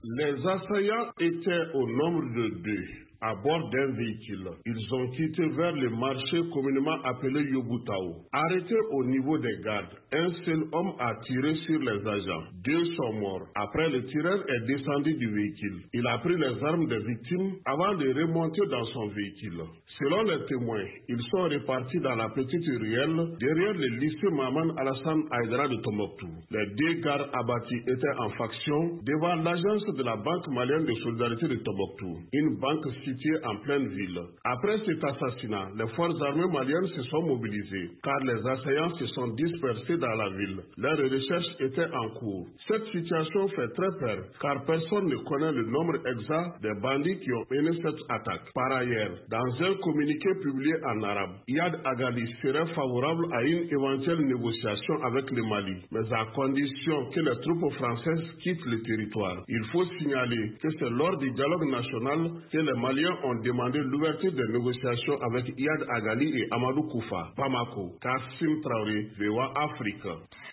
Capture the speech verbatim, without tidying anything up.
Les assaillants étaient au nombre de deux à bord d'un véhicule. Ils ont quitté vers le marché communément appelé Yobutao. Arrêté au niveau des gardes, un seul homme a tiré sur les agents. Deux sont morts. Après, le tireur est descendu du véhicule. Il a pris les armes des victimes avant de remonter dans son véhicule. Selon les témoins, ils sont répartis dans la petite ruelle derrière le lycée Maman Alassane Haïdara de Tombouctou. Les deux gardes abattus étaient en faction devant l'agence de la Banque malienne de solidarité de Tombouctou, une banque située en pleine ville. Après cet assassinat, les forces armées maliennes se sont mobilisées car les assaillants se sont dispersés dans la ville. Leurs recherches étaient en cours. Cette situation fait très peur car personne ne connaît le nombre exact des bandits qui ont mené cette attaque. Par ailleurs, dans un communiqué publié en arabe, Iyad Agali serait favorable à une éventuelle négociation avec le Mali, mais à condition que les troupes françaises quittent le territoire. Il faut signaler que c'est lors du dialogue national que les Maliens ont demandé l'ouverture des négociations avec Iyad Agali et Amadou Koufa. Bamako, Kassim Traoré, V O A Afrique.